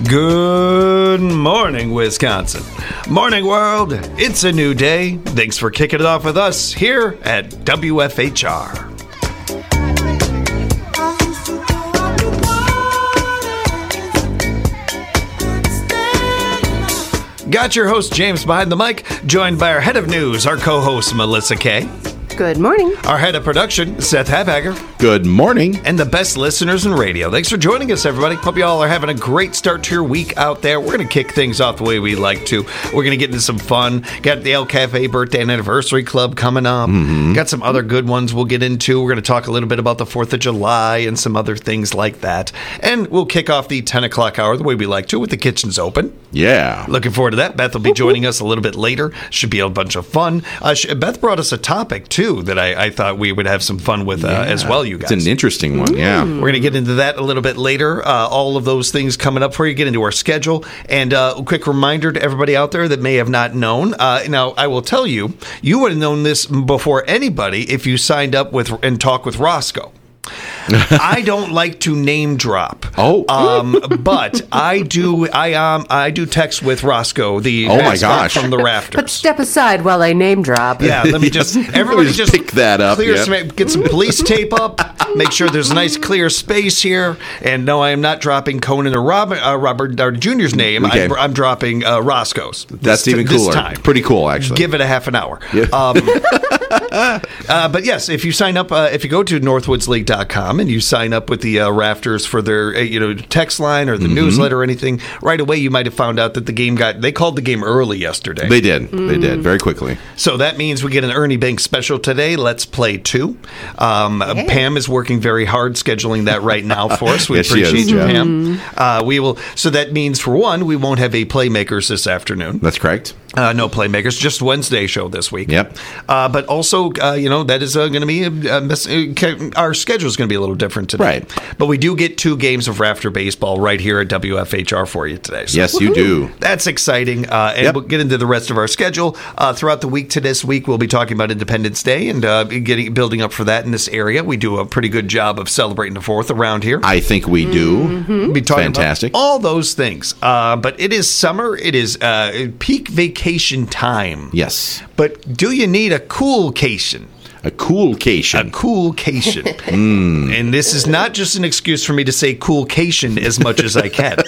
Good morning, Wisconsin. Morning, world. It's a new day. Thanks for kicking it off with us here at WFHR. Got your host, James, behind the mic, joined by our head of news, our co-host, Melissa Kay. Good morning. Our head of production, Seth Habagger. Good morning. And the best listeners in radio. Thanks for joining us, everybody. Hope you all are having a great start to your week out there. We're going to kick things off the way we like to. We're going to get into some fun. Got the El Cafe Birthday and Anniversary Club coming up. Got some other good ones we'll get into. We're going to talk a little bit about the 4th of July and some other things like that. And we'll kick off the 10 o'clock hour the way we like to with the kitchens open. Yeah. Looking forward to that. Beth will be joining us a little bit later. Should be a bunch of fun. Beth brought us a topic, too, that I thought we would have some fun with as well, you guys. It's an interesting one, yeah. We're going to get into that a little bit later. All of those things coming up for you. Get into our schedule. And a quick reminder to everybody out there that may have not known. Now, I will tell you, you would have known this before anybody if you signed up with and talked with Roscoe. I don't like to name drop. But I do text with Roscoe, the mascot from the Rafters. But step aside while I name drop. Yeah, let me just everybody just pick that up. Get some police tape up. Make sure there's a nice clear space here. And no, I am not dropping Conan or Robert Downey Jr.'s name. Okay. I'm dropping Roscoe's. That's even cooler. This time. Pretty cool, actually. Give it a half an hour. Yeah. But yes, if you sign up, if you go to northwoodsleague.com and you sign up with the Rafters for their text line or the newsletter or anything, right away you might have found out that the game they called the game early yesterday. They did. They did very quickly. So that means we get an Ernie Banks special today. Let's play 2. Pam is working very hard scheduling that right now for us. We Yes, appreciate she is, you, yeah. Pam. We will. So that means, for one, we won't have a Playmakers this afternoon. That's correct. No Playmakers, just Wednesday show this week. Yep. But also, that is going to be our schedule is going to be a little different today. Right. But we do get 2 games of Rafter baseball right here at WFHR for you today. So Yes, you do. that's exciting. And we'll get into the rest of our schedule throughout the week. To this week, we'll be talking about Independence Day and building up for that in this area. We do a pretty good job of celebrating the 4th around here. I think we do. We'll be talking Fantastic. about all those things. But it is summer. It is peak vacation time. Yes. But do you need a cool-cation? A cool-cation. A cool-cation. And this is not just an excuse for me to say cool-cation as much as I can.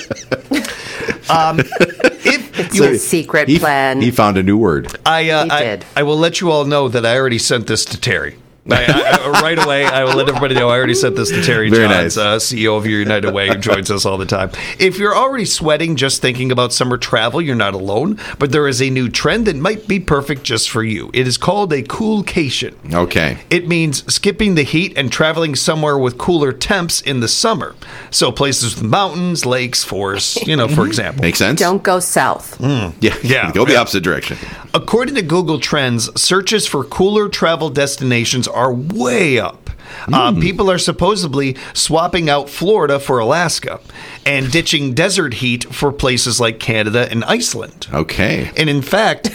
It's a secret plan. He found a new word. I did. I will let you all know that I already sent this to Terry. Right away, I will let everybody know I already sent this to Terry Very Johns, nice. CEO of Your United Way, who joins us all the time. If you're already sweating just thinking about summer travel, you're not alone, but there is a new trend that might be perfect just for you. It is called a coolcation. Okay. It means skipping the heat and traveling somewhere with cooler temps in the summer. So places with mountains, lakes, forests, for example. Makes sense? Don't go south. Yeah. Go the opposite direction. According to Google Trends, searches for cooler travel destinations are way up. People are supposedly swapping out Florida for Alaska and ditching desert heat for places like Canada and Iceland. Okay. And in fact,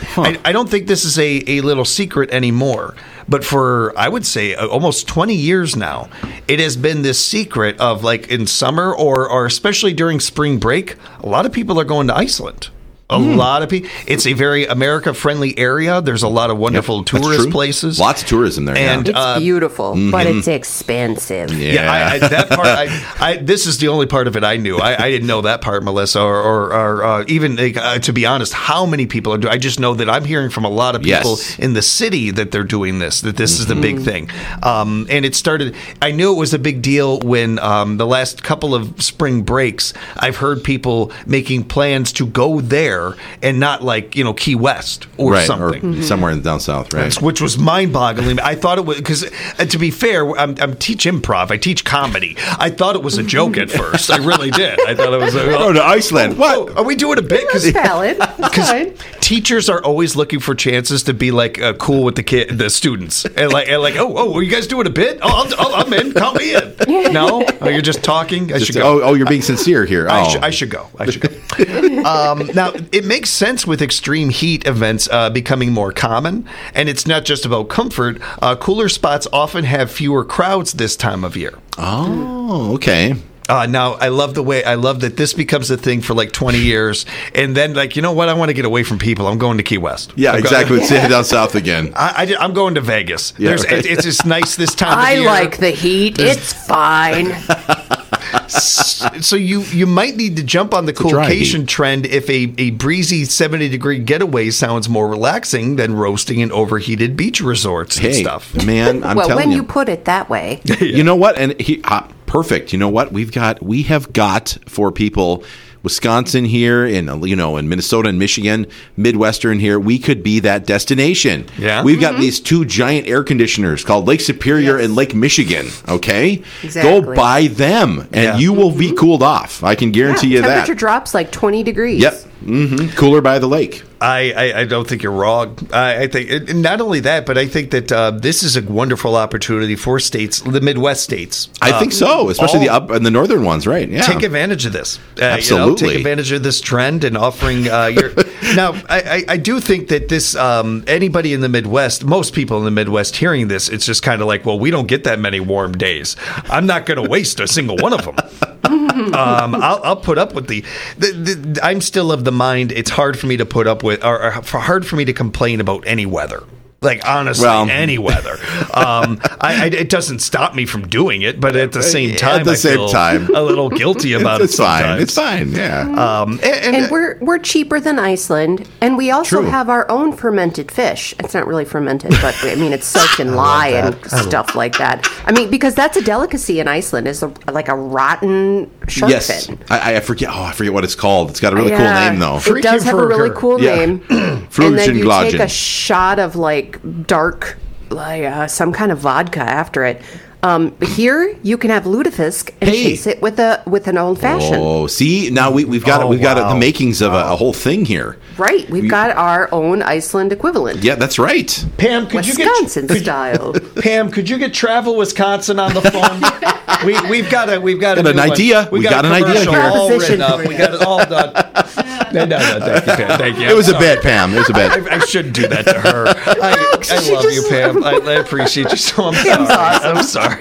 I don't think this is a little secret anymore. But for, I would say, almost 20 years now, it has been this secret of, like, in summer or especially during spring break, a lot of people are going to Iceland. A lot of people. It's a very America-friendly area. There's a lot of wonderful tourist places. Lots of tourism there. And It's beautiful, but it's expensive. Yeah, that part. This is the only part of it I knew. I didn't know that part, Melissa, or even to be honest, how many people are doing. I just know that I'm hearing from a lot of people in the city that they're doing this. That this is the big thing. And it started. I knew it was a big deal when the last couple of spring breaks. I've heard people making plans to go there and not like Key West or something, or somewhere down south, right? Which was mind-boggling. I thought it was because, to be fair, I'm teach improv. I teach comedy. I thought it was a joke at first. I really did. I thought it was. Oh, to Iceland. What? Are we doing a bit? That's valid. Because teachers are always looking for chances to be like cool with the students, and like oh, are you guys doing a bit? I'm in. Count me in. No, you're just talking. I should go. Oh, you're being sincere here. I should go. Now, it makes sense with extreme heat events becoming more common, and it's not just about comfort. Cooler spots often have fewer crowds this time of year. Oh, okay. Now, I love that this becomes a thing for like 20 years. And then, like, you know what? I want to get away from people. I'm going to Key West. Yeah, exactly. Let's head down south again. I'm going to Vegas. Yeah, right. It's just nice this time of year. I like the heat. It's fine. So you might need to jump on the coolcation trend if a breezy 70-degree getaway sounds more relaxing than roasting in overheated beach resorts and stuff. Man, I'm telling you. Well, when you put it that way. You know what? And perfect. You know what? We have got for people, Wisconsin here, in Minnesota and Michigan, Midwestern here, we could be that destination. Yeah, we've got these two giant air conditioners called Lake Superior and Lake Michigan. Okay, exactly. Go buy them, and you will be cooled off. I can guarantee you that. Temperature drops like 20 degrees. Yep, cooler by the lake. I don't think you're wrong. I think not only that, but I think that this is a wonderful opportunity for states, the Midwest states. I think so, especially the up and the northern ones, right? Yeah, take advantage of this. Absolutely, take advantage of this trend and offering your. Now, I do think that this anybody in the Midwest, most people in the Midwest hearing this, it's just kind of like, well, we don't get that many warm days. I'm not going to waste a single one of them. I'll put up with the I'm still of the mind it's hard for me to put up with or hard for me to complain about any weather. Like, honestly, any weather. It doesn't stop me from doing it, but at the same time, I feel a little guilty about it sometimes. It's fine, yeah. And we're cheaper than Iceland, and we also have our own fermented fish. It's not really fermented, but I mean, it's soaked in lye and stuff like that. I mean, because that's a delicacy in Iceland, is like a rotten shark fin. I forget. I forget what it's called. It's got a really cool name, though. It does have a really cool name. And then you take a shot of like dark, some kind of vodka after it. Here you can have lutefisk and chase it with an old fashioned. Oh, see, now we've got the makings of a whole thing here. Right, we've got our own Iceland equivalent. Yeah, that's right. Pam, Wisconsin style. Pam, could you get Travel Wisconsin on the phone? we've got an idea. We got an idea here. All written up. We got it all done. No, thank you, Pam. Thank you. It was a bit, Pam. It was a bit. I shouldn't do that to her. I love you, Pam. I appreciate you so. I'm sorry. Awesome. I'm sorry.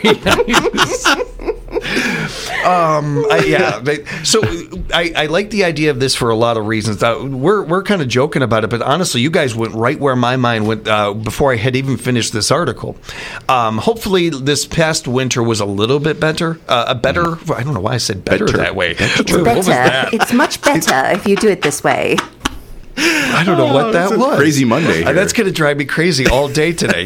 So I like the idea of this for a lot of reasons. We're kind of joking about it, but honestly, you guys went right where my mind went before I had even finished this article. Hopefully, this past winter was a little bit better. I don't know why I said better that way. What was that? It's much better if you do it this way. I don't know what that was. Crazy Monday. That's going to drive me crazy all day today.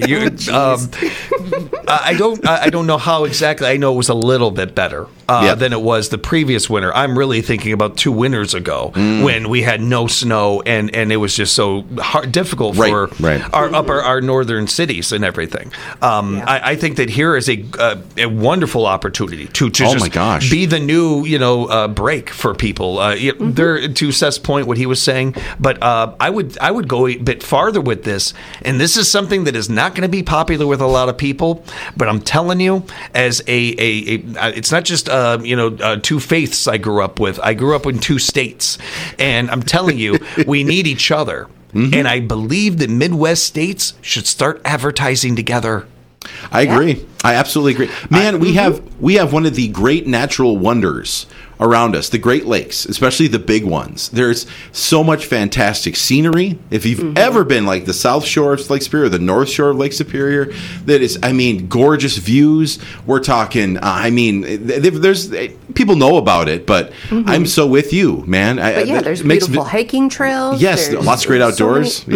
I don't know how exactly. I know it was a little bit better than it was the previous winter. I'm really thinking about 2 winters ago when we had no snow and it was just so difficult for our northern cities and everything. I think that here is a wondergo opportunity to just be the new break for people. There, to Seth's point, what he was saying, but I would go a bit farther with this, and this is something that is not going to be popular with a lot of people. But I'm telling you, as it's not just 2 faiths I grew up with. I grew up in 2 states, and I'm telling you, we need each other. And I believe that Midwest states should start advertising together. I agree. I absolutely agree. Man, we have one of the great natural wonders around us, the Great Lakes, especially the big ones. There's so much fantastic scenery. If you've ever been like the South Shore of Lake Superior, the North Shore of Lake Superior, that is, gorgeous views. We're talking, there's people know about it, but I'm so with you, man. There's beautiful hiking trails. Yes, lots of great outdoors.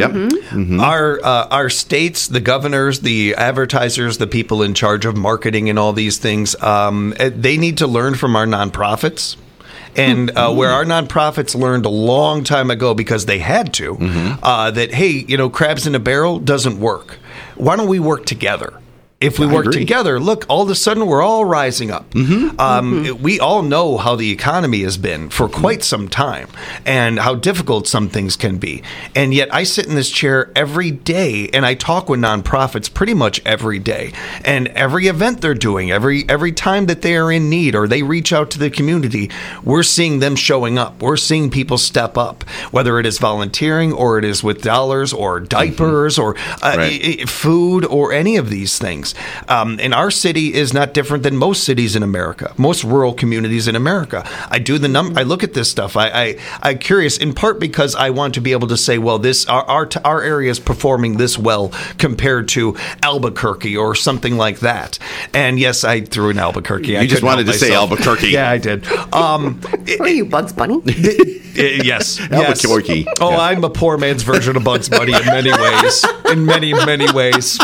Our states, the governors, the advertisers, the people in charge of marketing and all these things, they need to learn from our nonprofits. And where our nonprofits learned a long time ago, because they had to, that, hey, crabs in a barrel doesn't work. Why don't we work together? If we work together, look, all of a sudden we're all rising up. We all know how the economy has been for quite some time and how difficult some things can be. And yet I sit in this chair every day and I talk with nonprofits pretty much every day. And every event they're doing, every time that they are in need or they reach out to the community, we're seeing them showing up. We're seeing people step up, whether it is volunteering or it is with dollars or diapers or food or any of these things. things. And our city is not different than most cities in America, most rural communities in America. I do I look at this stuff. I'm curious, in part because I want to be able to say, well, our area is performing this well compared to Albuquerque or something like that. And yes, I threw in Albuquerque. You just wanted to say Albuquerque. Yeah, I did. Are you Bugs Bunny? Yes. Albuquerque. Oh, yeah. I'm a poor man's version of Bugs Bunny in many ways. In many, many ways.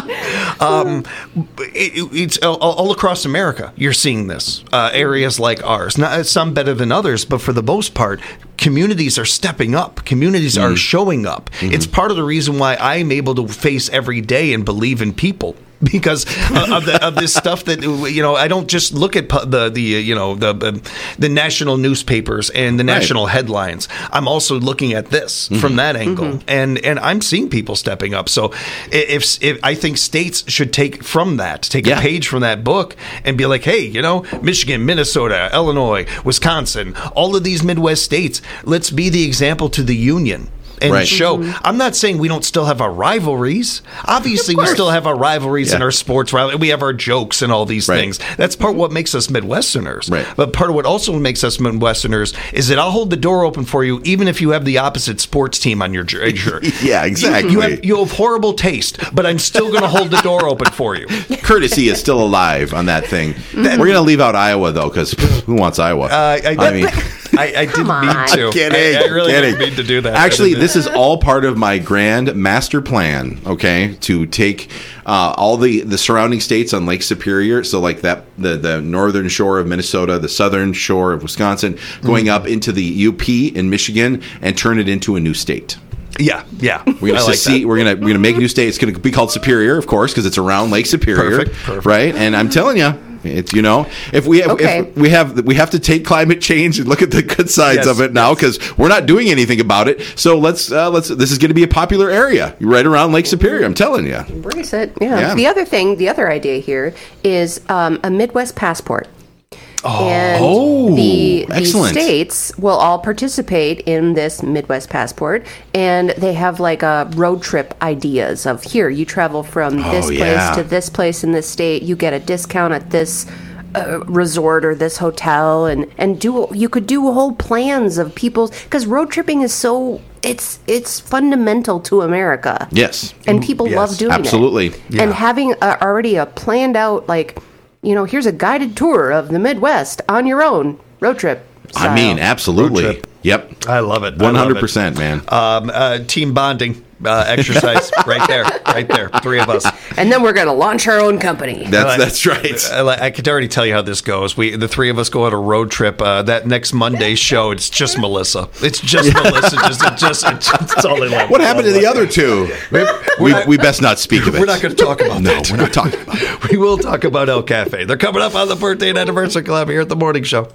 It's all across America. You're seeing this. Areas like ours. Not some better than others, but for the most part, communities are stepping up. Communities are showing up. It's part of the reason why I'm able to face every day and believe in people. Because of this stuff that, I don't just look at the national newspapers and the national headlines. I'm also looking at this from that angle, and I'm seeing people stepping up. So if I think states should take a page from that book and be like, hey, Michigan, Minnesota, Illinois, Wisconsin, all of these Midwest states, let's be the example to the union. And show. I'm not saying we don't still have our rivalries. Obviously, we still have our rivalries in our sports rivalries. We have our jokes and all these things. That's part of what makes us Midwesterners. Right. But part of what also makes us Midwesterners is that I'll hold the door open for you, even if you have the opposite sports team on your shirt. Yeah, exactly. You have horrible taste, but I'm still going to hold the door open for you. Courtesy is still alive on that thing. We're going to leave out Iowa, though, because who wants Iowa? I didn't mean to. Kidding. I really didn't mean to do that. Actually, this is all part of my grand master plan, okay, to take all the surrounding states on Lake Superior, so like that the northern shore of Minnesota, the southern shore of Wisconsin, going up into the UP in Michigan, and turn it into a new state. Yeah. We're gonna make a new state. It's gonna be called Superior, of course, because it's around Lake Superior. Perfect. Right? And I'm telling you, it's if we have to take climate change and look at the good sides of it now, because we're not doing anything about it. So let's this is going to be a popular area right around Lake Superior. I'm telling you, embrace it. Yeah. The other idea here is a Midwest passport. The states will all participate in this Midwest passport, and they have like a road trip ideas of, here, you travel from this place to this place in this state, you get a discount at this resort or this hotel, and you could do whole plans of people's, because road tripping is so it's fundamental to America. Yes, and people love doing absolutely. it. Yeah. And having already a planned out, like, here's a guided tour of the Midwest on your own, road trip style. I mean, absolutely. Yep. I love it. 100%, man. Team bonding exercise right there. Three of us. And then we're going to launch our own company. That's right. I could already tell you how this goes. The three of us go on a road trip. That next Monday's show, it's just Melissa. It's just Melissa. It's all they like. What happened to the other two? We best not speak of it. We're not going to talk about that. No, we're not talking about it. We will talk about El Cafe. They're coming up on the birthday and anniversary club here at the morning show.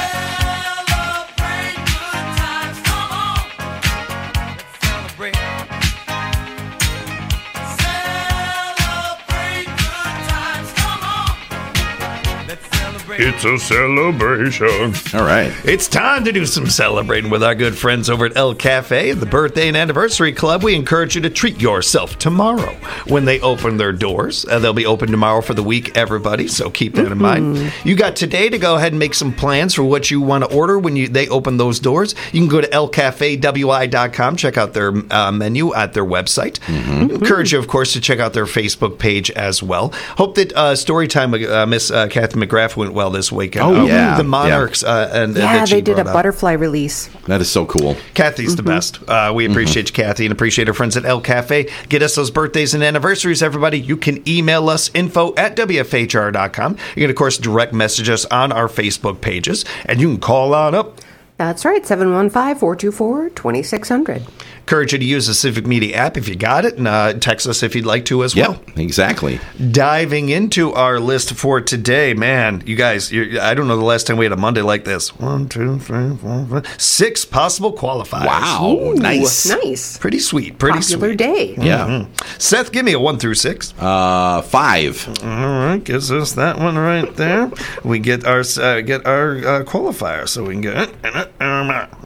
It's a celebration. All right. It's time to do some celebrating with our good friends over at El Cafe, the Birthday and Anniversary Club. We encourage you to treat yourself tomorrow when they open their doors. They'll be open tomorrow for the week, everybody, so keep that in mind. You got today to go ahead and make some plans for what you want to order when they open those doors. You can go to elcafewi.com, check out their menu at their website. Encourage you, of course, to check out their Facebook page as well. Hope that Storytime Miss Kathy McGrath went well this weekend. Oh, yeah. The Monarchs. They did a butterfly release. That is so cool. Kathy's the best. We appreciate you, Kathy, and appreciate our friends at El Cafe. Get us those birthdays and anniversaries, everybody. You can email us, info@wfhr.com. You can, of course, direct message us on our Facebook pages, and you can call on up. That's right, 715-424-2600. Encourage you to use the Civic Media app if you got it, and text us if you'd like to as well. Yeah, exactly. Diving into our list for today, man, you guys, I don't know the last time we had a Monday like this. 1, 2, 3, 4, 5, 6 possible qualifiers. Wow, Ooh, nice. Pretty sweet. Popular day. Yeah. Seth, give me a 1 through 6. 5. All right, gives us that one right there. We get our qualifier, so we can get it. All right.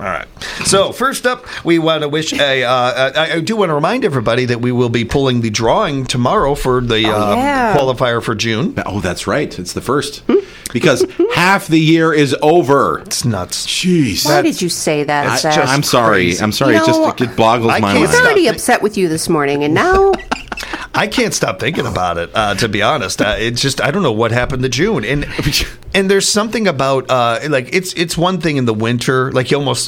So first up, we want to wish I do want to remind everybody that we will be pulling the drawing tomorrow for the qualifier for June. Oh, that's right. It's the first. Because half the year is over. It's nuts. Jeez. Why did you say that, Seth? I'm sorry. Crazy. I'm sorry. It boggles my mind. I was already upset with you this morning, and now... I can't stop thinking about it, to be honest. It's just, I don't know what happened to June. And there's something about, it's one thing in the winter, like you almost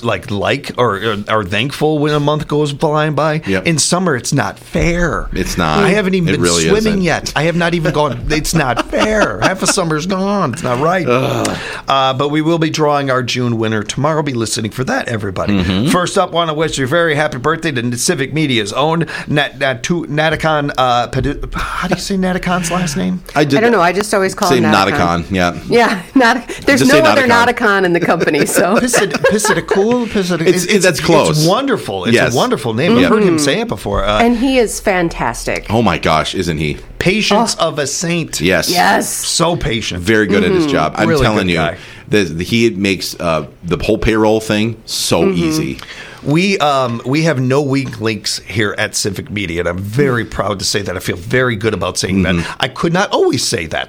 or are thankful when a month goes flying by. Yep. In summer, it's not fair. It's not. I haven't even been really swimming yet. I have not even gone. It's not fair. Half of summer's gone. It's not right. But we will be drawing our June winner tomorrow. Be listening for that, everybody. Mm-hmm. First up, want to wish you a very happy birthday to Civic Media's own Naticon. How do you say Naticon's last name? I don't know. I just always call him Naticon. Yeah. Yeah. There's no other Naticon in the company. So Piscitacul. That's close. It's wonderful. It's a wonderful name. I've heard him say it before. And he is fantastic. Oh my gosh, isn't he? Patience of a saint. Yes. So patient. Very good at his job. I'm really telling you, he makes the whole payroll thing so easy. We have no weak links here at Civic Media, and I'm very proud to say that. I feel very good about saying that. I could not always say that.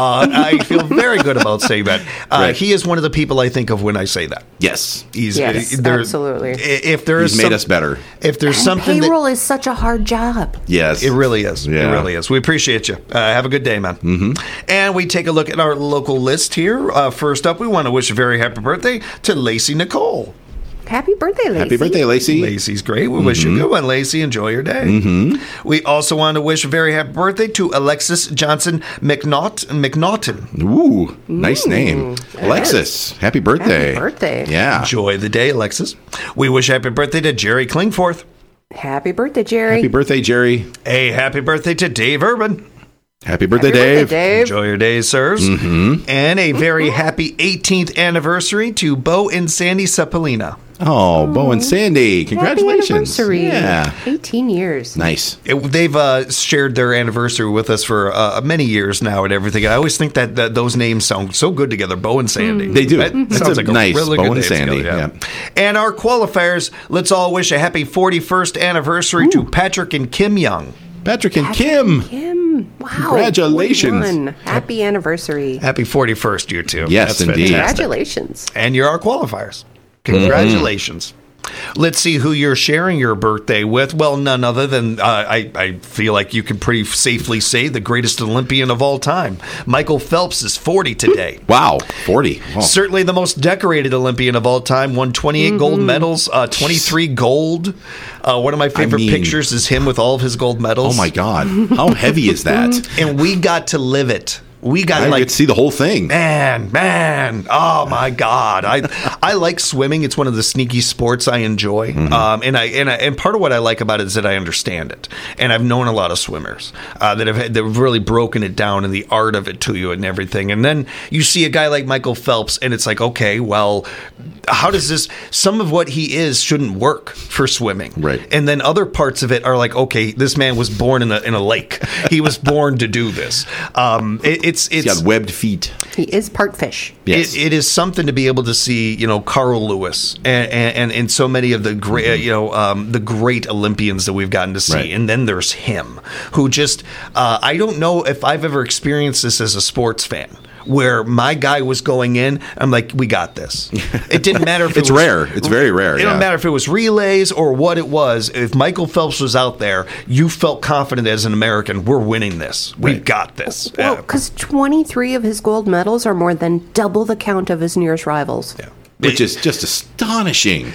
I feel very good about saying that. Right. He is one of the people I think of when I say that. Yes. Absolutely. If there is He's made us better. If there's something payroll is such a hard job. Yes. It really is. Yeah. It really is. We appreciate you. Have a good day, man. Mm-hmm. And we take a look at our local list here. First up, we want to wish a very happy birthday to Lacey Nicole. Happy birthday, Lacey. Happy birthday, Lacey. Lacey's great. We wish you a good one, Lacey. Enjoy your day. Mm-hmm. We also want to wish a very happy birthday to Alexis Johnson McNaughton. Ooh, nice name. Alexis, happy birthday. Happy birthday. Yeah. Enjoy the day, Alexis. We wish happy birthday to Jerry Klingforth. Happy birthday, Jerry. Happy birthday, Jerry. A happy birthday to Dave Urban. Happy birthday, Dave. Enjoy your day, sirs. Mm-hmm. And a very happy 18th anniversary to Bo and Sandy Cepolina. Oh, Bo and Sandy. Congratulations. Happy anniversary. Yeah. 18 years. Nice. They've shared their anniversary with us for many years now and everything. I always think that those names sound so good together, Bo and Sandy. They do. That sounds like nice. a really Bo good and name Sandy. together, yeah. And our qualifiers, let's all wish a happy 41st anniversary to Patrick and Kim Young. Patrick and Kim. Wow. Congratulations. 41. Happy anniversary. Happy 41st, you two. Yes, That's indeed. fantastic. Congratulations. And you're our qualifiers. Congratulations. Let's see who you're sharing your birthday with. Well, none other than, I feel like you can pretty safely say, the greatest Olympian of all time. Michael Phelps is 40 today. Wow, 40. Oh. Certainly the most decorated Olympian of all time. Won 28 gold medals, 23 gold. One of my favorite pictures is him with all of his gold medals. Oh, my God. How heavy is that? And we got to live it. We got I get to see the whole thing. Man. Oh my God. I like swimming. It's one of the sneaky sports I enjoy. And part of what I like about it is that I understand it. And I've known a lot of swimmers that have really broken it down in the art of it to you and everything. And then you see a guy like Michael Phelps and it's like, okay, well, how does this, some of what he is shouldn't work for swimming. Right. And then other parts of it are like, okay, this man was born in a lake. He was born to do this. He's got webbed feet. He is part fish. Yes. It is something to be able to see, Carl Lewis and so many of the great, the great Olympians that we've gotten to see. Right. And then there's him, who just, I don't know if I've ever experienced this as a sports fan, where my guy was going in, I'm like, we got this. It didn't matter if it's rare. It's very rare. It didn't matter if it was relays or what it was. If Michael Phelps was out there, you felt confident as an American, we're winning this. We got this. Well, because 23 of his gold medals are more than double the count of his nearest rivals. Yeah. Which is just astonishing.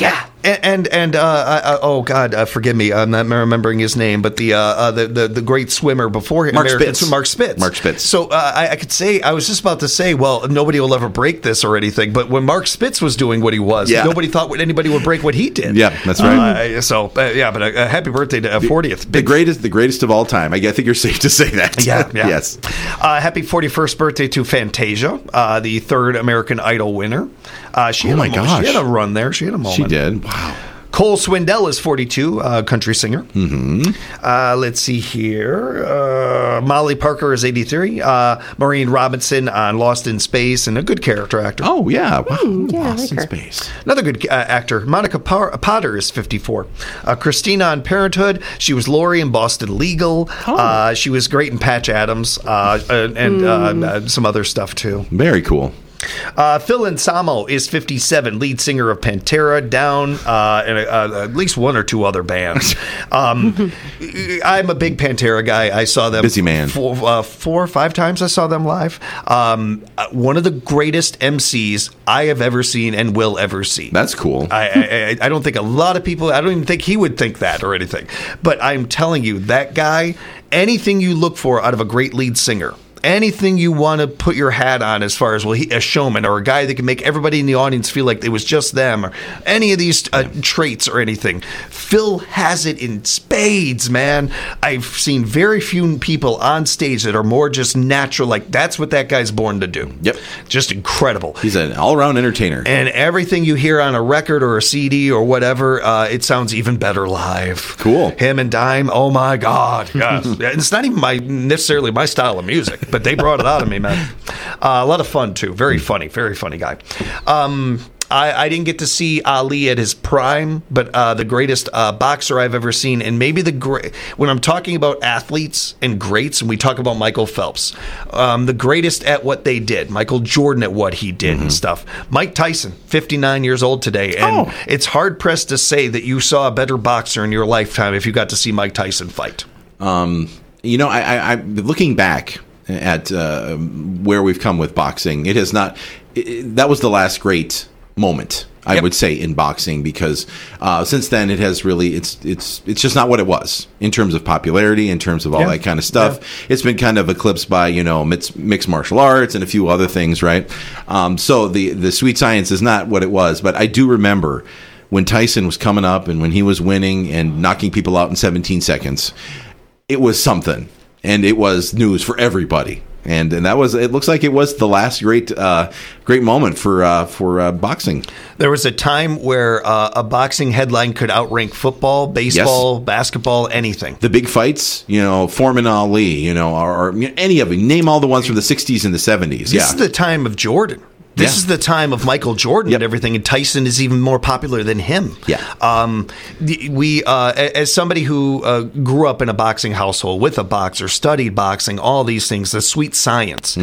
Oh God, forgive me, I'm not remembering his name, but the great swimmer before him, Mark Spitz. Mark Spitz. So I could say, I was just about to say, well, nobody will ever break this or anything, but when Mark Spitz was doing what he was, nobody thought anybody would break what he did. Yeah, that's right. But a happy birthday to 40th. The greatest of all time. I think you're safe to say that. Yeah. Yes. Happy 41st birthday to Fantasia, the third American Idol winner. She had a run there. She had a moment. She did. Wow. Cole Swindell is 42, country singer. Let's see here. Molly Parker is 83. Maureen Robinson on Lost in Space, and a good character actor. Oh, yeah. Wow. Yeah, Lost in I like her. Space. Another good actor, Monica Potter, is 54. Christina on Parenthood. She was Lori in Boston Legal. She was great in Patch Adams and some other stuff, too. Very cool. Phil Insamo is 57, lead singer of Pantera, Down, and at least one or two other bands. I'm a big Pantera guy. I saw them Busy man. 4 or 5 times. I saw them live. One of the greatest MCs I have ever seen and will ever see. That's cool. I don't think a lot of people, I don't even think he would think that or anything. But I'm telling you, that guy, anything you look for out of a great lead singer, anything you want to put your hat on as far as, a showman or a guy that can make everybody in the audience feel like it was just them, or any of these traits or anything. Phil has it in spades, man. I've seen very few people on stage that are more just natural, like that's what that guy's born to do. Yep. Just incredible. He's an all-around entertainer. And everything you hear on a record or a CD or whatever, it sounds even better live. Cool. Him and Dime, oh my God. Yes. It's not even necessarily my style of music, but they brought it out of me, man. A lot of fun, too. Very funny guy. I didn't get to see Ali at his prime, but the greatest boxer I've ever seen, and maybe when I'm talking about athletes and greats, and we talk about Michael Phelps, the greatest at what they did, Michael Jordan at what he did and stuff. Mike Tyson, 59 years old today, and it's hard-pressed to say that you saw a better boxer in your lifetime if you got to see Mike Tyson fight. I'm looking back at where we've come with boxing. It has not. That was the last great moment, I would say, in boxing, because since then it has really it's just not what it was in terms of popularity, in terms of all that kind of stuff. Yeah. It's been kind of eclipsed by mixed martial arts and a few other things, right? So the sweet science is not what it was, but I do remember when Tyson was coming up and when he was winning and knocking people out in 17 seconds. It was something. And it was news for everybody, and that was. It looks like it was the last great moment for boxing. There was a time where a boxing headline could outrank football, baseball, basketball, anything. The big fights, Foreman Ali, or any of them. Name all the ones from the '60s and the '70s. This is the time of Jordan. This is the time of Michael Jordan and everything, and Tyson is even more popular than him. Yeah. We, as somebody who grew up in a boxing household with a boxer, studied boxing, all these things, the sweet science.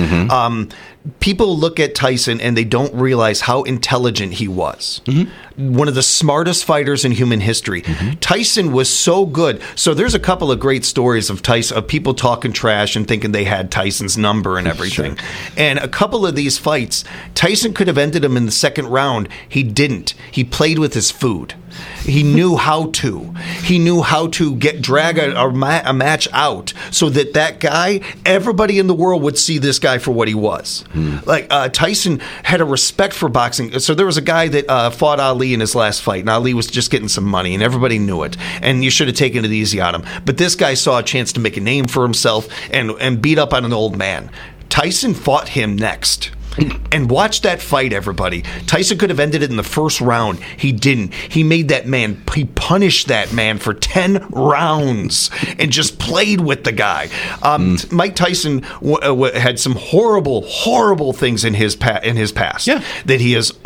People look at Tyson and they don't realize how intelligent he was. One of the smartest fighters in human history. Tyson was so good. So there's a couple of great stories of Tyson, of people talking trash and thinking they had Tyson's number and everything. Sure. And a couple of these fights, Tyson could have ended him in the second round. He didn't. He played with his food. He knew how to. He knew how to drag a match out so that guy, everybody in the world would see this guy for what he was. Like Tyson had a respect for boxing. So there was a guy that fought Ali in his last fight, and Ali was just getting some money, and everybody knew it. And you should have taken it easy on him. But this guy saw a chance to make a name for himself and beat up on an old man. Tyson fought him next. And watch that fight, everybody. Tyson could have ended it in the first round. He didn't. He made that man, he punished that man for 10 rounds and just played with the guy. Mike Tyson had some horrible things in his past. Yeah. That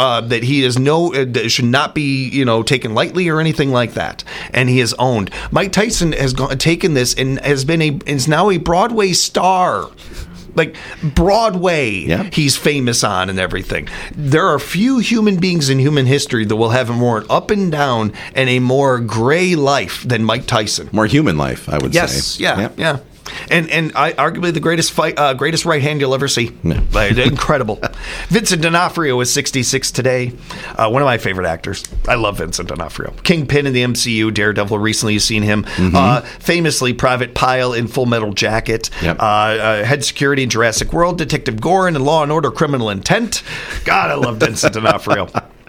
should not be, taken lightly or anything like that. And he has owned. Mike Tyson has taken this and is now a Broadway star. Like Broadway, he's famous on and everything. There are few human beings in human history that will have a more up and down and a more gray life than Mike Tyson. More human life, I would say. Yes, yeah. And arguably the greatest right hand you'll ever see. Incredible. Vincent D'Onofrio is 66 today. One of my favorite actors. I love Vincent D'Onofrio. Kingpin in the MCU, Daredevil. Recently, you've seen him. Famously, Private Pyle in Full Metal Jacket. Head security in Jurassic World. Detective Gorin in Law and Order: Criminal Intent. God, I love Vincent D'Onofrio.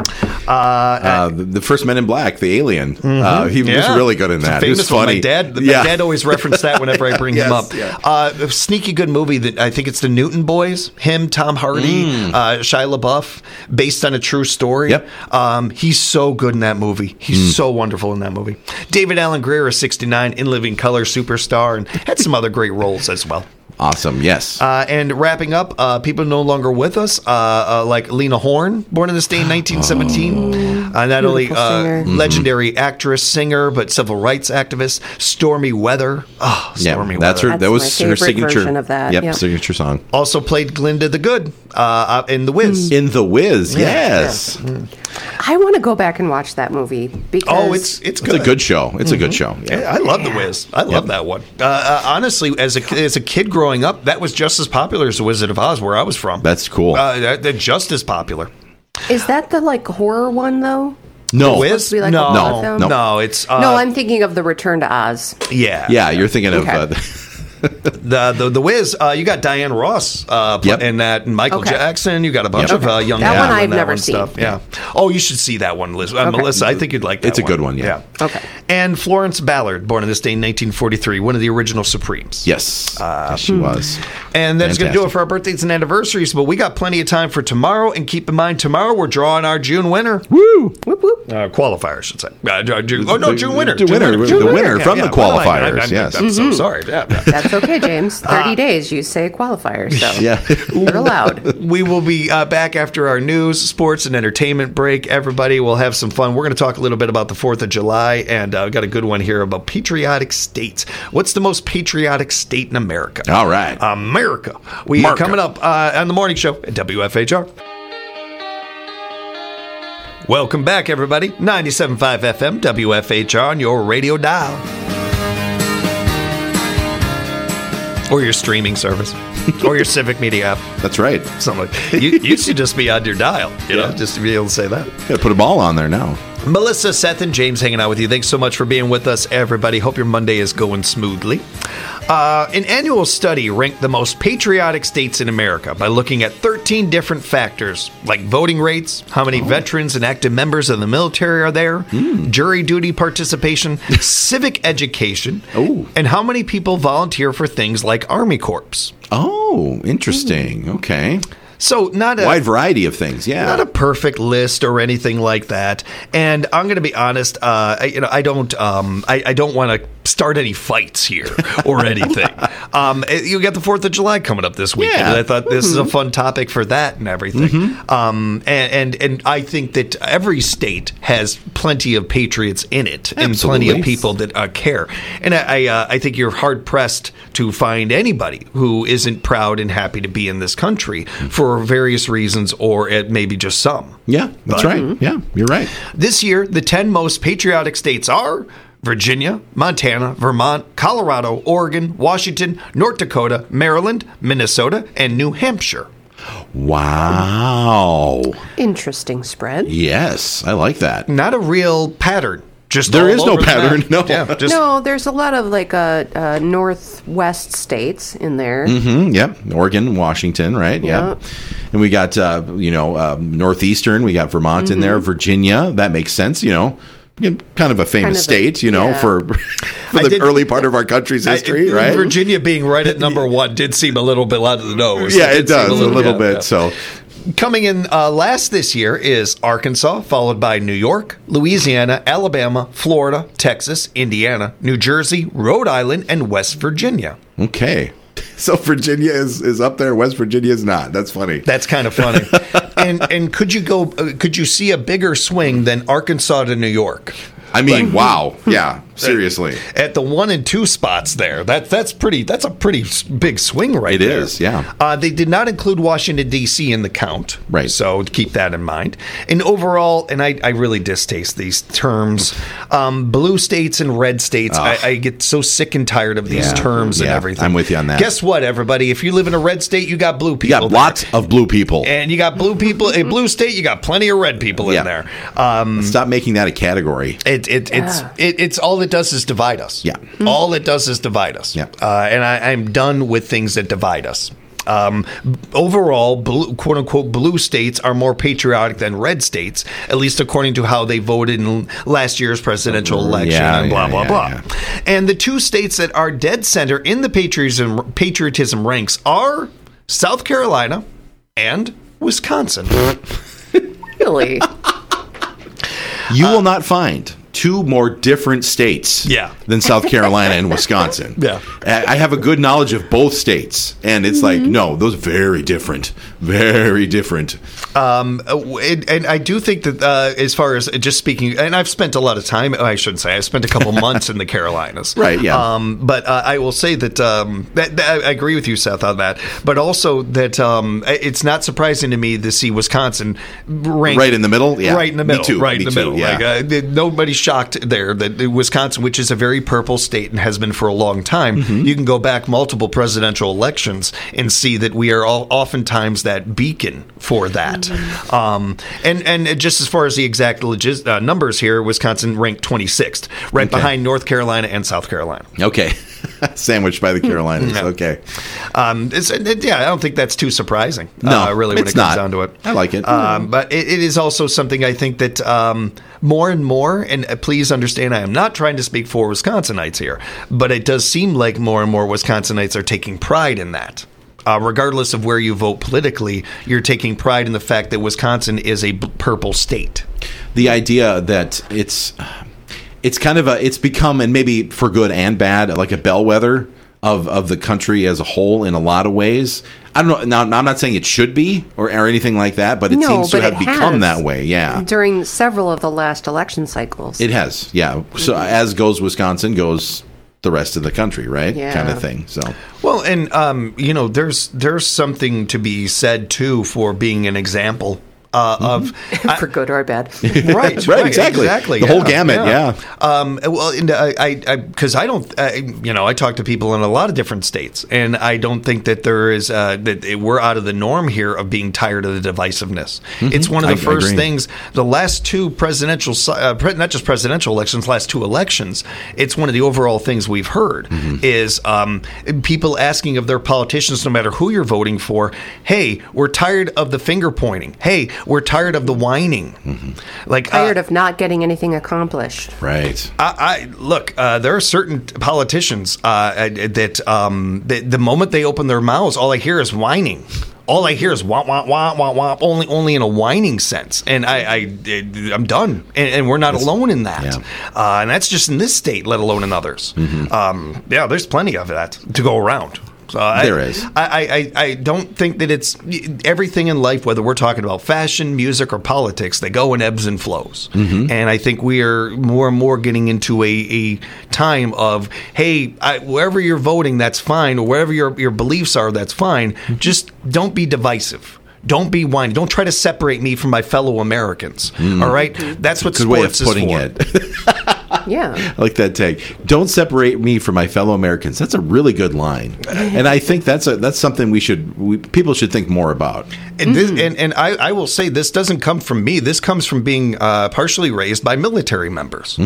The first Men in Black, the alien. He was really good in that. It was funny. My dad always referenced that whenever I bring him up. Yeah. A sneaky good movie that I think it's the Newton Boys. Him, Tom Hardy, Shia LaBeouf, based on a true story. Yep. He's so good in that movie. He's so wonderful in that movie. David Alan Grier is 69, In Living Color superstar, and had some other great roles as well. Awesome, yes. And wrapping up, people no longer with us, like Lena Horne, born in this day in 1917. Not only legendary actress, singer, but civil rights activist. Stormy Weather. Oh, Stormy Weather. That was her signature version of that. Yep, signature song. Also played Glinda the Good in The Wiz. In The Wiz, yes. Yeah. I want to go back and watch that movie because it's good. It's a good show. It's a good show. Yeah. I love The Wiz. I love that one. Honestly, as a kid growing up, that was just as popular as The Wizard of Oz, where I was from. That's cool. They're just as popular. Is that the horror one though? No. The Wiz? Like no. It's no. I'm thinking of the Return to Oz. Yeah, you're thinking of. The Wiz, you got Diane Ross in that, and Michael Jackson. You got a bunch of young that one I've never seen. Stuff. Yeah. Oh, you should see that one, Liz. Melissa. I think you'd like that. It's a good one. Yeah. Okay. And Florence Ballard, born in this day in 1943, one of the original Supremes. Yes, she was. And that's going to do it for our birthdays and anniversaries. But we got plenty of time for tomorrow. And keep in mind, tomorrow we're drawing our June winner. Woo! Whoop whoop. Qualifier, I should say. June winner. The winner from the qualifiers. Yes. I'm so sorry. Yeah. That's okay, James. 30 days, you say qualifier, so you're allowed. We will be back after our news, sports, and entertainment break. Everybody will have some fun. We're going to talk a little bit about the 4th of July, and I've got a good one here about patriotic states. What's the most patriotic state in America? All right. America. Coming up on the morning show at WFHR. Welcome back, everybody. 97.5 FM, WFHR on your radio dial. Or your streaming service. Or your Civic Media app. That's right. Something like you should just be on your dial, just to be able to say that. Gotta put them all on there now. Melissa, Seth, and James hanging out with you. Thanks so much for being with us, everybody. Hope your Monday is going smoothly. An annual study ranked the most patriotic states in America by looking at 13 different factors, like voting rates, how many veterans and active members of the military are there, jury duty participation, civic education, and how many people volunteer for things like Army Corps. Oh, interesting. Okay. So not a wide variety of things, not a perfect list or anything like that. And I'm going to be honest, I don't want to start any fights here or anything. You got the 4th of July coming up this weekend. And I thought this is a fun topic for that and everything. And I think that every state has plenty of patriots in it and plenty of people that care. And I think you're hard pressed to find anybody who isn't proud and happy to be in this country for various reasons, or it maybe just some. Yeah, that's right. Yeah, you're right. This year, the 10 most patriotic states are Virginia, Montana, Vermont, Colorado, Oregon, Washington, North Dakota, Maryland, Minnesota, and New Hampshire. Wow. Interesting spread. Yes, I like that. Not a real pattern. Just there is no pattern. No. Yeah, no, there's a lot of northwest states in there. Yep. Oregon, Washington, right? Yep. And we got northeastern. We got Vermont in there. Virginia. That makes sense. Kind of a famous state, for the early part of our country's history, right? Virginia being right at number 1 did seem a little bit out of the nose. Yeah, it does a little bit. So. Coming in last this year is Arkansas, followed by New York, Louisiana, Alabama, Florida, Texas, Indiana, New Jersey, Rhode Island, and West Virginia. Okay. So Virginia is up there. West Virginia is not. That's funny. That's kind of funny. And could you see a bigger swing than Arkansas to New York? I mean, wow. Yeah, seriously. At the 1 and 2 spots there. That's a pretty big swing right there. It is, yeah. They did not include Washington, D.C. in the count. Right. So keep that in mind. And overall, and I really distaste these terms, blue states and red states, I get so sick and tired of these terms and everything. I'm with you on that. Guess what, everybody? If you live in a red state, you got blue people. You got lots of blue people. And you got blue people. In blue state, you got plenty of red people in there. Stop making that a category. It's all it does is divide us. Yeah. All it does is divide us. Yeah. And I'm done with things that divide us. overall, blue, quote unquote, blue states are more patriotic than red states, at least according to how they voted in last year's presidential election, and blah, blah, blah. Yeah. And the two states that are dead center in the patriotism ranks are South Carolina and Wisconsin. Really? You will not find two more different states than South Carolina and Wisconsin. Yeah. I have a good knowledge of both states, and it's like, no, those are very different. Very different. And I do think that as far as just speaking, and I've spent a lot of time, I shouldn't say, I've spent a couple months in the Carolinas. Right, yeah. But I will say that, that I agree with you, Seth, on that. But also that it's not surprising to me to see Wisconsin ranked right in the middle. Yeah, right in the middle. Me too. Right in the middle. Yeah. Like, nobody's shocked there that Wisconsin, which is a very purple state and has been for a long time, you can go back multiple presidential elections and see that we are oftentimes that beacon for that. And just as far as the exact numbers here, Wisconsin ranked 26th, right behind North Carolina and South Carolina. Okay. Sandwiched by the Carolinas. Okay. I don't think that's too surprising. No, really, when it comes down to it. I like it. But it is also something I think that more and more, and please understand, I am not trying to speak for Wisconsinites here, but it does seem like more and more Wisconsinites are taking pride in that. Regardless of where you vote politically, you're taking pride in the fact that Wisconsin is a purple state. The idea that it's kind of it's become, and maybe for good and bad, like a bellwether of the country as a whole in a lot of ways. I don't know. Now, I'm not saying it should be or anything like that, but it seems to have become that way. Yeah. During several of the last election cycles. It has. Yeah. So as goes Wisconsin, goes the rest of the country, right? Yeah. Kind of thing. So. Well, and there's something to be said too for being an example of for good or bad. Right, exactly. The whole gamut, yeah. Well, and because I don't, I talk to people in a lot of different states, and I don't think that there is that we're out of the norm here of being tired of the divisiveness. It's one of the first things. The last two presidential, not just presidential elections, last two elections. It's one of the overall things we've heard is people asking of their politicians, no matter who you're voting for, hey, we're tired of the finger pointing. Hey, we're tired of the whining. Like tired of not getting anything accomplished. Right. Look, there are certain politicians that the moment they open their mouths, all I hear is whining. All I hear is wah wah wah wah wah. Only in a whining sense, and I'm done. And we're not alone in that. Yeah. And that's just in this state, let alone in others. There's plenty of that to go around. So there is. I don't think that it's everything in life, whether we're talking about fashion, music, or politics, they go in ebbs and flows. And I think we are more and more getting into a time of, hey, wherever you're voting, that's fine, or wherever your beliefs are, that's fine. Just don't be divisive. Don't be whiny. Don't try to separate me from my fellow Americans. All right? That's what sports is for. Good way of putting it. Yeah. I like that take. Don't separate me from my fellow Americans. That's a really good line. And I think that's something people should think more about. And I will say this doesn't come from me. This comes from being partially raised by military members.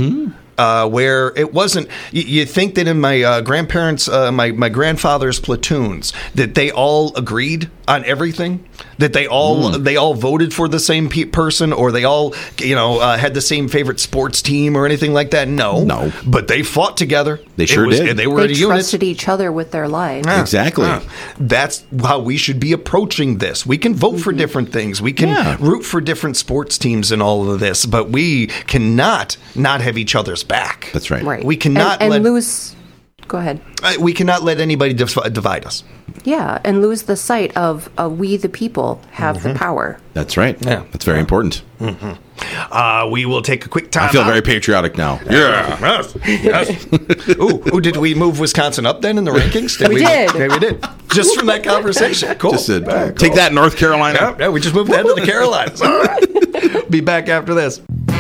Where it wasn't, you think that in my grandparents, my grandfather's platoons, that they all agreed on everything, that they all voted for the same person, or they all had the same favorite sports team or anything like that. No, but they fought together. They sure did. They were a unit. Trusted each other with their lives. Exactly. That's how we should be approaching this. We can vote for different things. We can root for different sports teams and all of this, but we cannot not have each other's back. That's right. Right. We cannot lose. Go ahead. We cannot let anybody divide us. Yeah, and lose the sight of we the people have the power. That's right. Yeah, that's very important. We will take a quick time. I feel very patriotic now. Yeah. Yes. Ooh, did we move Wisconsin up then in the rankings? We did. Okay, we did. Just from that conversation. Cool. Just take that, North Carolina. Yeah, we just moved ahead to the Carolinas. All right. Be back after this.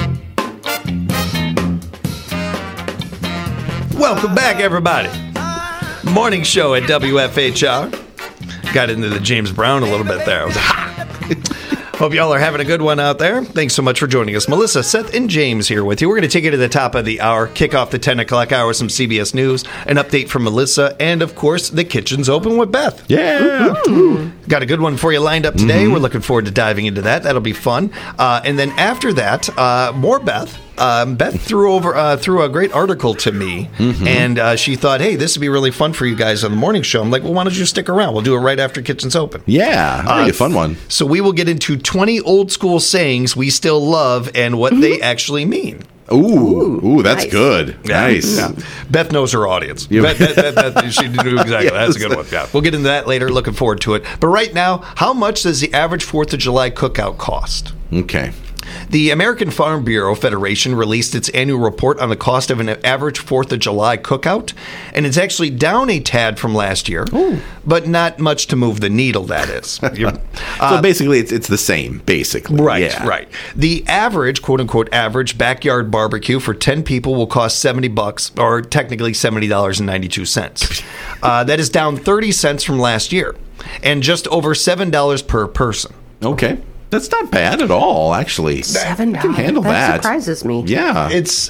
Welcome back, everybody. Morning show at WFHR. Got into the James Brown a little bit there. It was hot. Hope y'all are having a good one out there. Thanks so much for joining us. Melissa, Seth, and James here with you. We're going to take you to the top of the hour, kick off the 10 o'clock hour, some CBS News, an update from Melissa, and, of course, the kitchen's open with Beth. Yeah. Got a good one for you lined up today. We're looking forward to diving into that. That'll be fun. And then after that, more Beth. Beth threw a great article to me, and she thought, hey, this would be really fun for you guys on the morning show. I'm like, well, why don't you stick around? We'll do it right after Kitchen's Open. Yeah, that'll be a fun one. So we will get into 20 old school sayings we still love and what they actually mean. Ooh, that's nice. Good. Yeah. Nice. Yeah. Beth knows her audience. Beth, she knew exactly. That's a good one. Yeah. We'll get into that later. Looking forward to it. But right now, how much does the average 4th of July cookout cost? Okay. The American Farm Bureau Federation released its annual report on the cost of an average 4th of July cookout, and it's actually down a tad from last year, but not much to move the needle, that is. So basically, it's the same, basically. Right, Yeah. right. The average, quote-unquote, average backyard barbecue for 10 people will cost $70, or technically $70.92. That is down 30 cents from last year, and just over $7 per person. Okay. That's not bad at all, actually. $7. You can handle that. That surprises me. Yeah.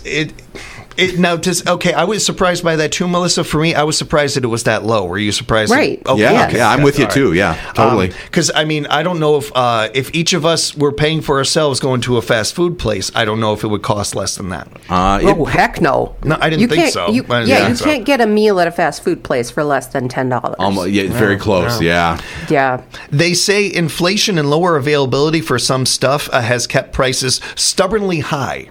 I was surprised by that too, Melissa. For me, I was surprised that it was that low. Were you surprised? Right. Okay. Yeah, I'm with you too. Yeah, totally. Because I mean, I don't know if each of us were paying for ourselves going to a fast food place. I don't know if it would cost less than that. Oh heck no! No, I didn't think so. You can't get a meal at a fast food place for less than $10. Yeah, very close. Yeah. Yeah. They say inflation and lower availability for some stuff has kept prices stubbornly high.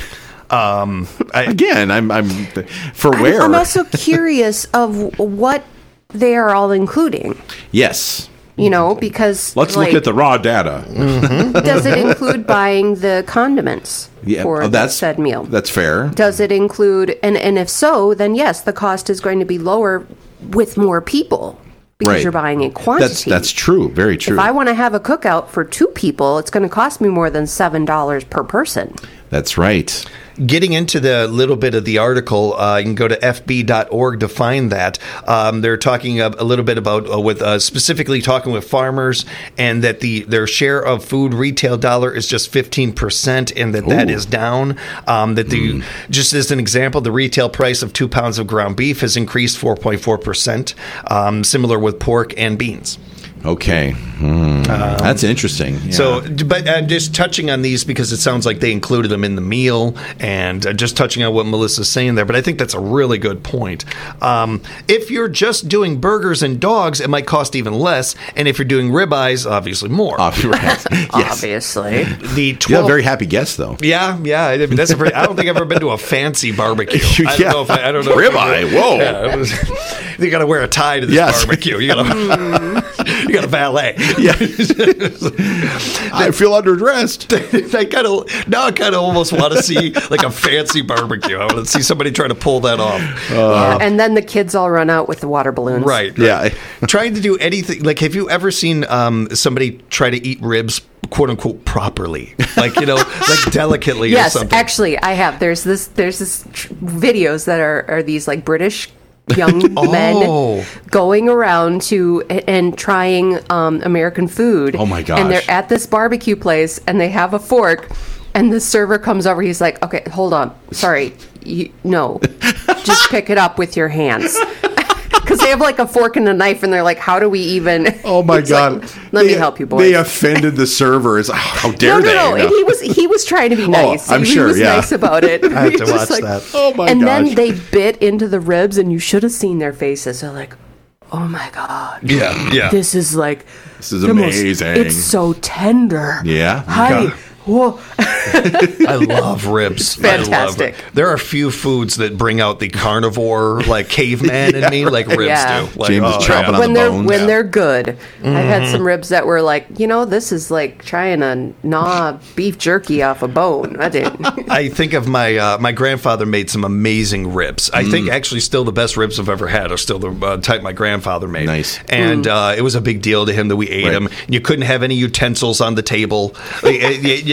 Again, I'm for where? I'm also curious of what they are all including. Yes. Because let's look at the raw data. Does it include buying the condiments for that said meal? That's fair. Does it include, and if so, then yes, the cost is going to be lower with more people because you're buying in quantity. That's true. Very true. If I want to have a cookout for 2 people, it's going to cost me more than $7 per person. That's right. Getting into the little bit of the article, you can go to fb.org to find that. They're talking a little bit about specifically talking with farmers, and that their share of food retail dollar is just 15%, and that is down. Just as an example, the retail price of 2 pounds of ground beef has increased 4.4%, similar with pork and beans. Okay. That's interesting. Yeah. So, but just touching on these because it sounds like they included them in the meal, and just touching on what Melissa's saying there, but I think that's a really good point. If you're just doing burgers and dogs, it might cost even less, and if you're doing ribeyes, obviously more. Yes. Obviously. You have a very happy guest, though. Yeah. I mean, I don't think I've ever been to a fancy barbecue. I don't know. Ribeye, whoa. Yeah, you got to wear a tie to this barbecue. You got a valet. Yeah. I feel underdressed. I kind of almost want to see like a fancy barbecue. I want to see somebody try to pull that off. And then the kids all run out with the water balloons. Right. Yeah. Trying to do anything. Like, have you ever seen somebody try to eat ribs, quote unquote, properly? Like, like delicately or something? Yes, actually, I have. There's this videos that are these like British young men going around and trying American food. Oh my gosh. And they're at this barbecue place and they have a fork, and the server comes over. He's like, okay, hold on. Sorry. No. Just pick it up with your hands. Because they have like a fork and a knife, and they're like, how do we even... Oh my God. Like, Let me help you, boys. They offended the servers. How dare they? No. And he was trying to be nice. I'm he sure, was nice about it. I have to watch that. Oh my gosh. And then they bit into the ribs, and you should have seen their faces. They're like, oh my God. Yeah. This This is is amazing. It's so tender. Yeah. Hi. Whoa. I love ribs. Fantastic. There are few foods that bring out the carnivore, like caveman in me, like ribs do. Like, James is chomping on the bones. When they're good. I've had some ribs that were like, this is like trying to gnaw beef jerky off a bone. I didn't. I think of my grandfather made some amazing ribs. I think actually still the best ribs I've ever had are still the type my grandfather made. Nice. And it was a big deal to him that we ate them. You couldn't have any utensils on the table.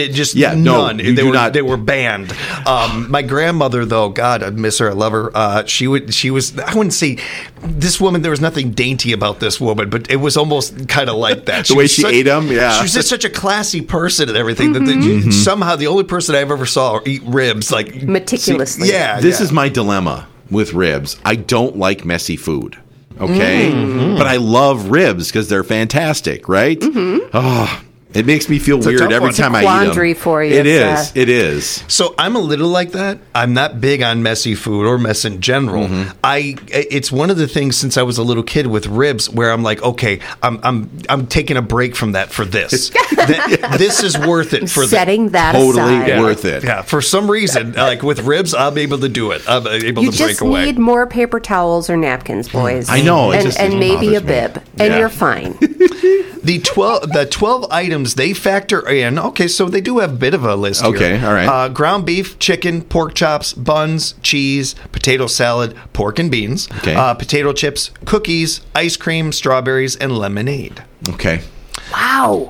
None. They were banned. My grandmother, though, God, I miss her. I love her. She was. I wouldn't say this woman. There was nothing dainty about this woman, but it was almost kind of like that. The way she ate them. Yeah, she was just such a classy person and everything. That somehow the only person I've ever saw eat ribs like meticulously. This is my dilemma with ribs. I don't like messy food. Okay, but I love ribs because they're fantastic, right? Oh, it makes me feel weird every time I eat them. Quandary for you. It is. It is. So I'm a little like that. I'm not big on messy food or mess in general. It's one of the things since I was a little kid with ribs where I'm like, okay, I'm taking a break from that for this. This is worth it for setting that totally aside. worth it. Yeah, for some reason, like with ribs, I'm able to do it. I'm able to break away. You just need more paper towels or napkins, boys. I know, and maybe a bib, and you're fine. The 12 items they factor in. Okay, so they do have a bit of a list here. Okay, all right. Ground beef, chicken, pork chops, buns, cheese, potato salad, pork and beans, potato chips, cookies, ice cream, strawberries, and lemonade. Okay. Wow.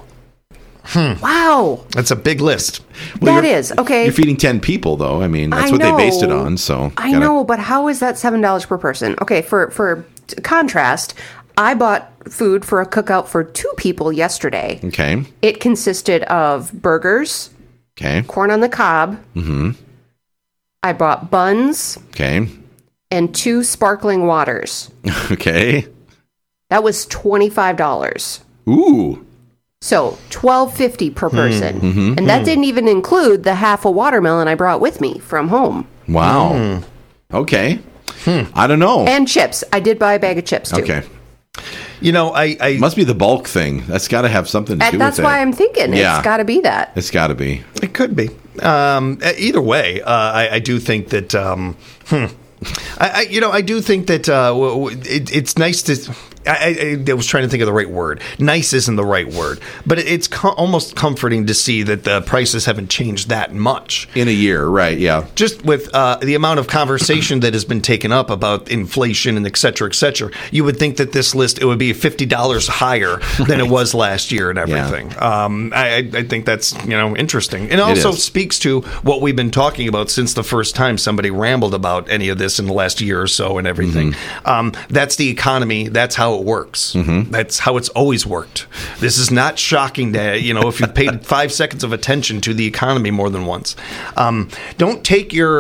Wow. That's a big list. Well, that is. Okay. You're feeding 10 people, though. I mean, that's what they based it on. So I know, but how is that $7 per person? Okay, for contrast, I bought food for a cookout for 2 people yesterday. Okay. It consisted of burgers. Okay. Corn on the cob. I bought buns. Okay. And 2 sparkling waters. Okay. That was $25. Ooh. So $12.50 per person. And that didn't even include the half a watermelon I brought with me from home. Wow. Okay. I don't know. And chips. I did buy a bag of chips, too. Okay. You know, I must be the bulk thing. That's got to have something to do with it. That's why I'm thinking it's got to be that. It's got to be. It could be. Either way, I do think that. I do think that it's nice to. I was trying to think of the right word. Nice isn't the right word, but it's almost comforting to see that the prices haven't changed that much in a year, right? Yeah. Just with the amount of conversation that has been taken up about inflation and et cetera, you would think that this list it would be $50 higher than it was last year and everything. Yeah. I think that's interesting, and also speaks to what we've been talking about since the first time somebody rambled about any of this in the last year or so and everything. That's the economy. That's how it works. That's how it's always worked. This is not shocking that if you've paid 5 seconds of attention to the economy more than once. Don't take your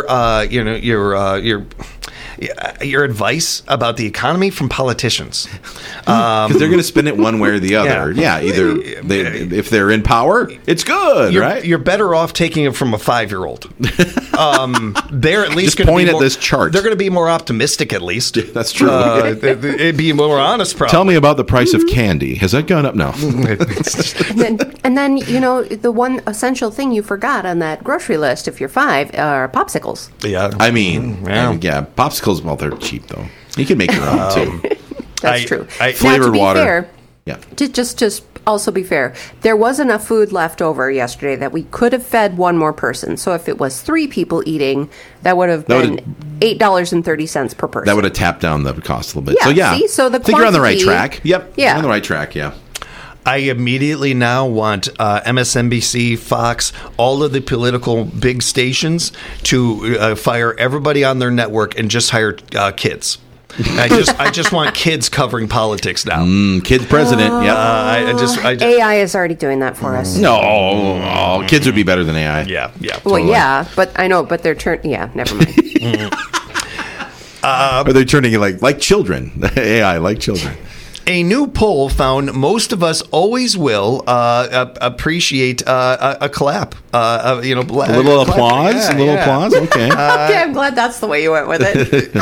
advice about the economy from politicians because they're going to spin it one way or the other. Yeah, either if they're in power, it's good, right? You're better off taking it from a 5-year-old. They're at least just point at this chart. They're going to be more optimistic, at least. That's true. It'd be more honest. Probably. Tell me about the price of candy. Has that gone up? No. and then the one essential thing you forgot on that grocery list if you're 5 are popsicles. Yeah, I mean, popsicles. Well, they're cheap though. You can make your own too. That's true. Flavored water. Fair, to just also be fair, there was enough food left over yesterday that we could have fed one more person. So if it was 3 people eating, that would have been $8.30 per person. That would have tapped down the cost a little bit. Yeah, so I think you're on the right track. Yep. Yeah. You're on the right track, yeah. I immediately now want MSNBC, Fox, all of the political big stations to fire everybody on their network and just hire kids. I just want kids covering politics now. Kids president. AI is already doing that for us. No, kids would be better than AI. Yeah. Well, totally. But I know, but they're never mind. Are they turning it like children? AI like children. A new poll found most of us always will appreciate a clap. A little applause. A little applause. Okay. Okay, I'm glad that's the way you went with it.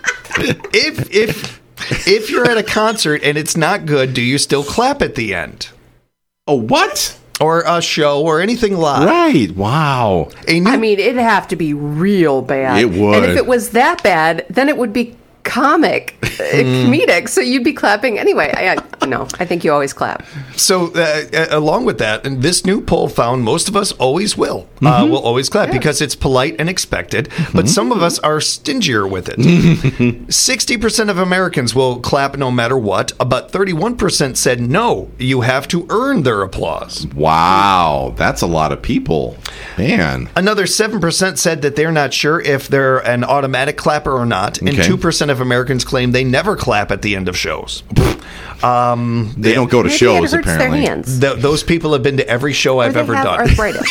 If you're at a concert and it's not good, do you still clap at the end? Oh, what? Or a show or anything live? Right. Wow. I mean, it'd have to be real bad. It would. And if it was that bad, then it would be comedic, so you'd be clapping anyway. I think you always clap. So along with that, and this new poll found most of us always will always clap because it's polite and expected, but some of us are stingier with it. 60% of Americans will clap no matter what, but 31% said no, you have to earn their applause. Wow, that's a lot of people. Man. Another 7% said that they're not sure if they're an automatic clapper or not, and 2% of Americans claim they never clap at the end of shows. They don't go to shows, it hurts apparently. Their hands. Those people have been to every show I've ever done. Arthritis.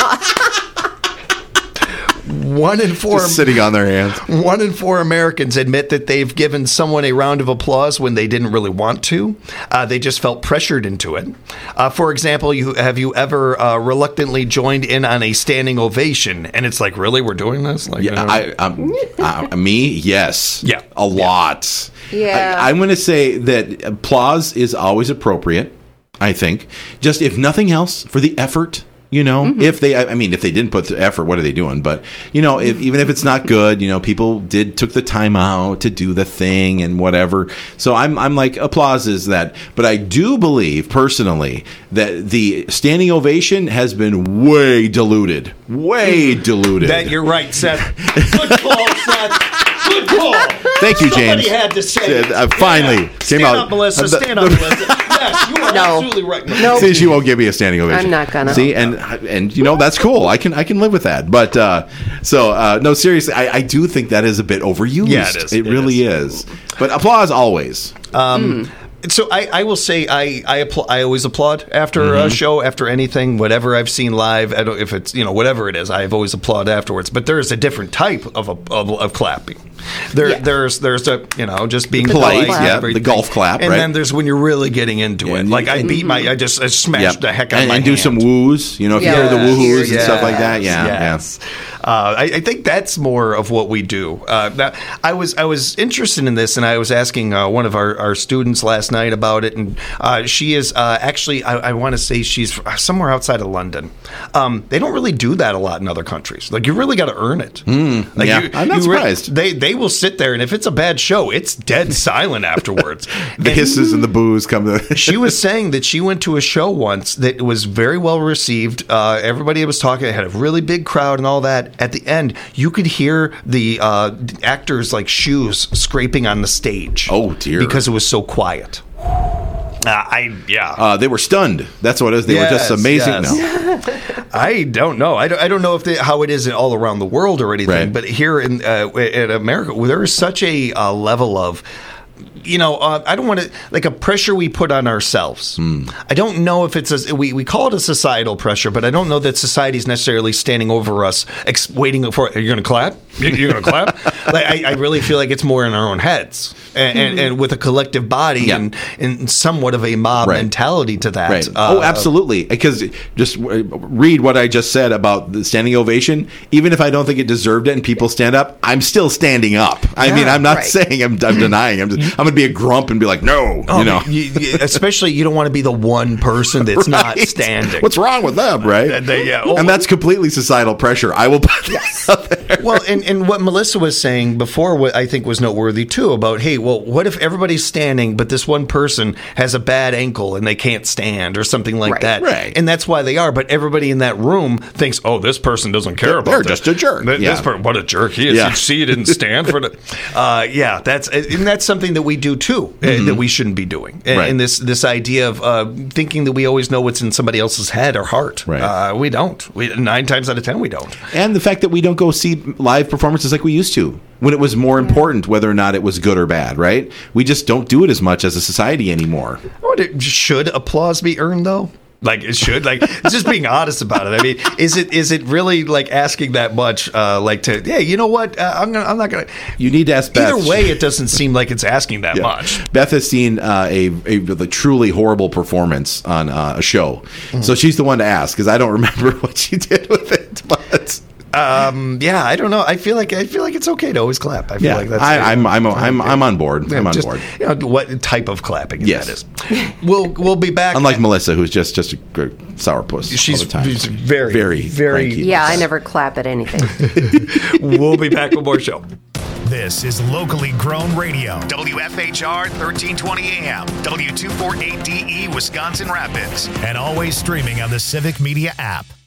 1 in 4 Just sitting on their hands. 1 in 4 Americans admit that they've given someone a round of applause when they didn't really want to. They just felt pressured into it. For example, have you ever reluctantly joined in on a standing ovation? And it's like, really, we're doing this? Like, me, yes, yeah, a lot. Yeah, I'm going to say that applause is always appropriate. I think, just if nothing else, for the effort. If they didn't put the effort, what are they doing? But, even if it's not good, people took the time out to do the thing and whatever. So I'm like, applause is that. But I do believe personally that the standing ovation has been way diluted. That you're right, Seth. Good call, Seth. Good call. Thank you, James. Somebody had to say it. Finally came stand out. Up, Melissa. Stand up, Melissa. Yes, you are absolutely right. No, see, she won't give me a standing ovation. I'm not gonna. See, and that's cool. I can live with that. But no, seriously, I do think that is a bit overused. Yeah, it is. It really is. But applause always. So I will say I always applaud after a show, after anything, whatever I've seen live. I don't, if it's whatever it is, I've always applaud afterwards. But there is a different type of clapping. There's a just being polite, the golf clap, and right? then there's when you're really getting into it. Like I smashed the heck out of my and do hand. some woos. If you hear the woohoo's and stuff like that, yes. I think that's more of what we do. I was interested in this, and I was asking one of our students last night about it, and she is actually, I want to say she's somewhere outside of London. They don't really do that a lot in other countries. Like, you really got to earn it. I'm not surprised. They will sit there, and if it's a bad show, it's dead silent afterwards. The hisses and the boos come to... She was saying that she went to a show once that was very well received. Everybody was talking. It had a really big crowd and all that. At the end, you could hear the actors' shoes scraping on the stage. Oh, dear. Because it was so quiet. They were stunned. That's what it is. They were just amazing. Yes. No. I don't know. I don't know how it is all around the world or anything. Right. But here in America, there is such a level of I don't want to, like, a pressure we put on ourselves. I don't know if it's we call it a societal pressure, but I don't know that society's necessarily standing over us, waiting for, are you going to clap? You're going to clap? Like, I really feel like it's more in our own heads and with a collective body and somewhat of a mob mentality to that. Right. Absolutely. Because just read what I just said about the standing ovation. Even if I don't think it deserved it and people stand up, I'm still standing up. I mean, I'm not saying I'm denying. I'm going to be a grump and be like, no, especially you don't want to be the one person that's not standing. What's wrong with them, right? And that's completely societal pressure. I will put that out there. Well, and what Melissa was saying before, what I think was noteworthy too, about, hey, well, what if everybody's standing, but this one person has a bad ankle and they can't stand or something like that? Right. And that's why they are. But everybody in that room thinks, oh, this person doesn't care about They're just a jerk. This person, what a jerk he is. You see, he didn't stand for it. That's something that we do too, that we shouldn't be doing. And this idea of thinking that we always know what's in somebody else's head or heart. Right. We don't. 9 times out of 10, we don't. And the fact that we don't go see live performances like we used to, when it was more important whether or not it was good or bad, right? We just don't do it as much as a society anymore. Should applause be earned, though? Like, it should. Like, just being honest about it. I mean, is it really like asking that much? Hey, you know what? I'm not gonna. You need to ask Beth. Either way, it doesn't seem like it's asking that much. Beth has seen a truly horrible performance on a show, so she's the one to ask, because I don't remember what she did with it. But I don't know. I feel like it's okay to always clap. I feel like that's. I'm on board. I'm on board. What type of clapping that is. We'll be back. Unlike Melissa, who's just a sourpuss. She's all the time. very cranky. Yeah, I never clap at anything. We'll be back with more show. This is locally grown radio. WFHR 1320 AM, W248DE, Wisconsin Rapids, and always streaming on the Civic Media app.